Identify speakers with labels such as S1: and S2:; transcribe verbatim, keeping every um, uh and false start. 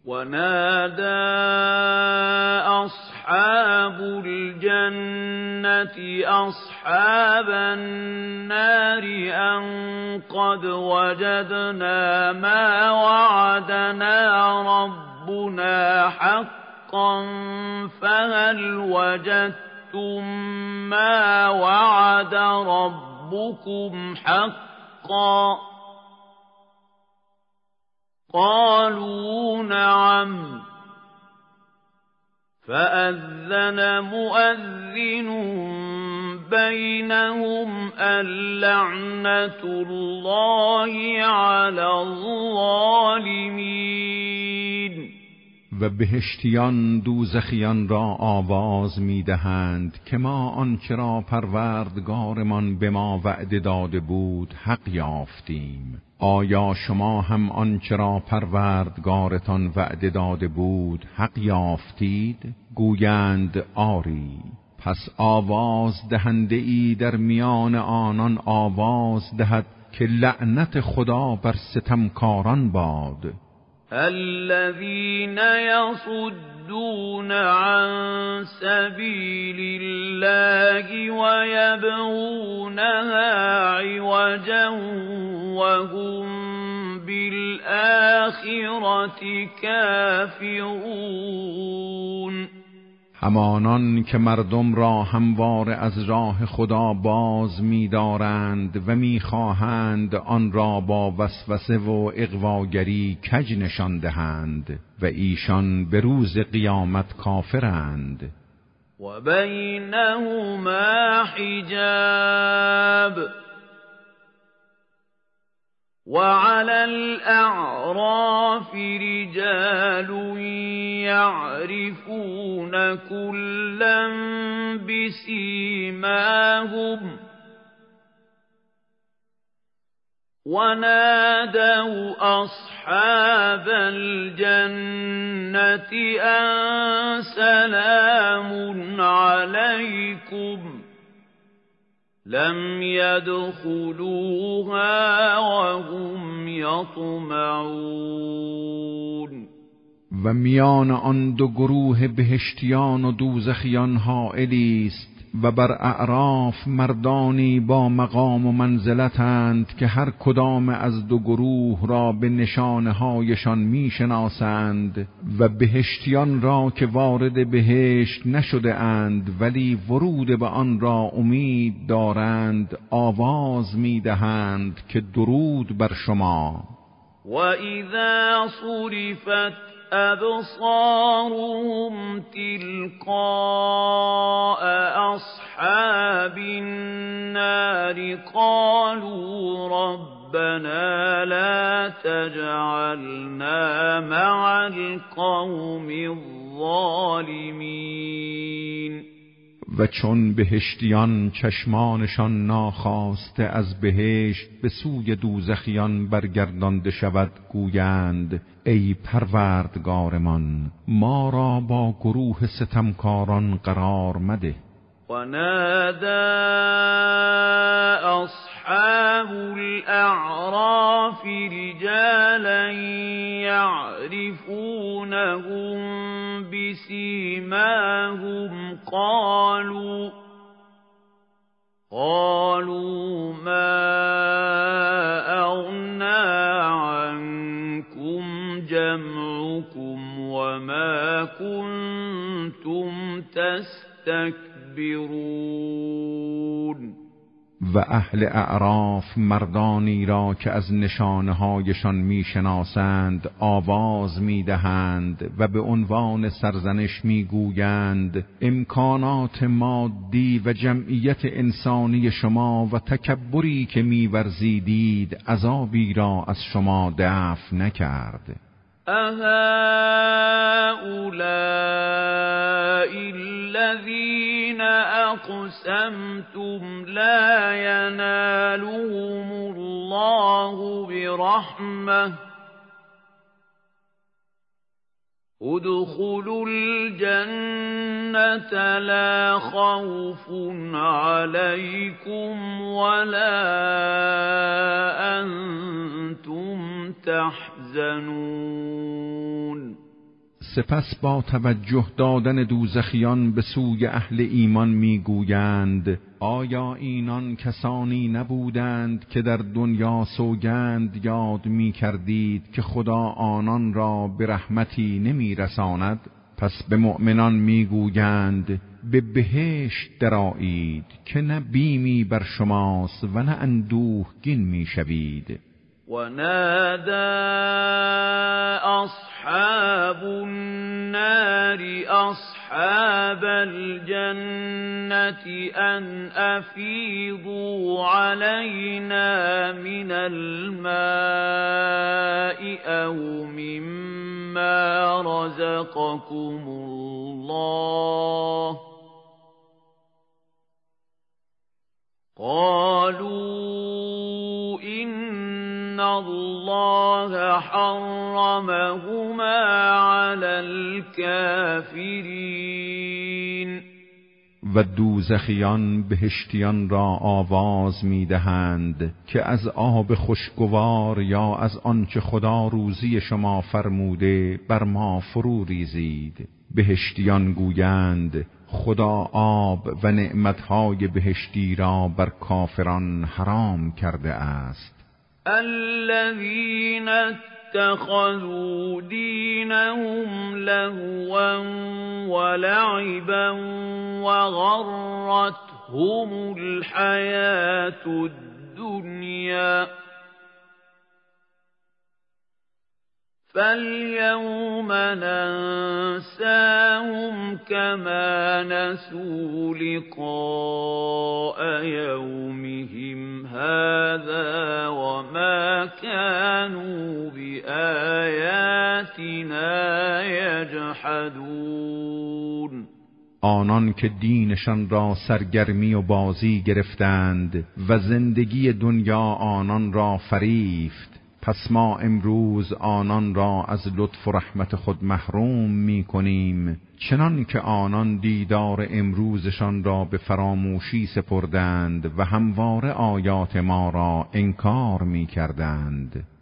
S1: ونادى أصحاب الجنة أصحاب النار أن قد وجدنا ما وعدنا ربنا حقا فهل وجدتم ما وعد ربكم حقا قالوا نعم فأذن مؤذن بينهم اللعنة الله على الظالمين.
S2: و بهشتیان دوزخیان را آواز می‌دهند که ما آنچه را پروردگارمان به ما وعده داده بود حق یافتیم. آیا شما هم آنچه را پروردگارتان وعده داده بود حق یافتید؟ گویند آری. پس آواز دهنده ای در میان آنان آواز دهد که لعنت خدا بر ستمکاران باد.
S1: الذين يصدون عن سبيل الله ويبغونها عوجا وهم بالآخرة كافرون.
S2: همانان که مردم را همواره از راه خدا باز می‌دارند و می‌خواهند آن را با وسوسه و اغواگری کج نشان دهند و ایشان به روز قیامت کافرند.
S1: و بینهما حجاب وعلى الأعراف رجال يعرفون كلا بسيماهم ونادوا أصحاب الجنة أن سلام عليكم لم يدخلوها وهم يطمعون.
S2: و میان آن دو گروه بهشتیان و دوزخیان حائلی است و بر اعراف مردانی با مقام و منزلتند که هر کدام از دو گروه را به نشانه هایشان می شناسند و بهشتیان را که وارد بهشت نشده اند ولی ورود به آن را امید دارند آواز می دهند که درود بر شما.
S1: و اذا صرفت أبصارهم تلقاء أصحاب النار قالوا ربنا لا تجعلنا مع القوم الظالمين.
S2: و چون بهشتیان چشمانشان ناخواسته از بهشت به سوی دوزخیان برگردانده شود گویند ای پروردگارمان ما را با گروه ستمکاران قرار مده.
S1: و نادى أصحاب الأعراف رجالا يعرفونهم بسيماهم قالوا قالوا ما أغنى عنكم جمعكم وما كنتم تستكبرون.
S2: و اهل اعراف مردانی را که از نشانه هایشان می شناسند آواز می دهند و به عنوان سرزنش می گویند امکانات مادی و جمعیت انسانی شما و تکبری که می ورزیدید عذابی را از شما دفع نکرد.
S1: أهؤلاء الذين أقسمتم لا ينالهم الله برحمة ادخلوا الجنة لا خوف عليكم ولا أنتم تحزنون.
S2: سپس با توجه دادن دوزخیان به سوی اهل ایمان میگویند آیا اینان کسانی نبودند که در دنیا سوگند یاد میکردید که خدا آنان را به رحمتی نمیرساند؟ پس به مؤمنان میگویند به بهشت درآیید که نه بیمی بر شماست و نه اندوهگین میشوید.
S1: ونادى أصحاب النار أصحاب الجنة أن أفيضوا علينا من الماء أو مما رزقكم الله قالوا إن الله حرمهما على الكافرين.
S2: و دوزخیان بهشتیان را آواز می‌دهند که از آب خوشگوار یا از آنچه خدا روزی شما فرموده بر ما فرو ریزید. بهشتیان گویند خدا آب و نعمتهای بهشتی را بر کافران حرام کرده است.
S1: الذين اتخذوا دينهم لهوا ولعبا وغرتهم الحياة الدنيا فاليوم ننساهم كما نسوا لقاء يومهم هذا وما كانوا بآياتنا يجحدون.
S2: آنان که دینشان را سرگرمی و بازی گرفتند و زندگی دنیا آنان را فریفت، پس ما امروز آنان را از لطف و رحمت خود محروم می کنیم، چنان که آنان دیدار امروزشان را به فراموشی سپردند و همواره آیات ما را انکار می کردند.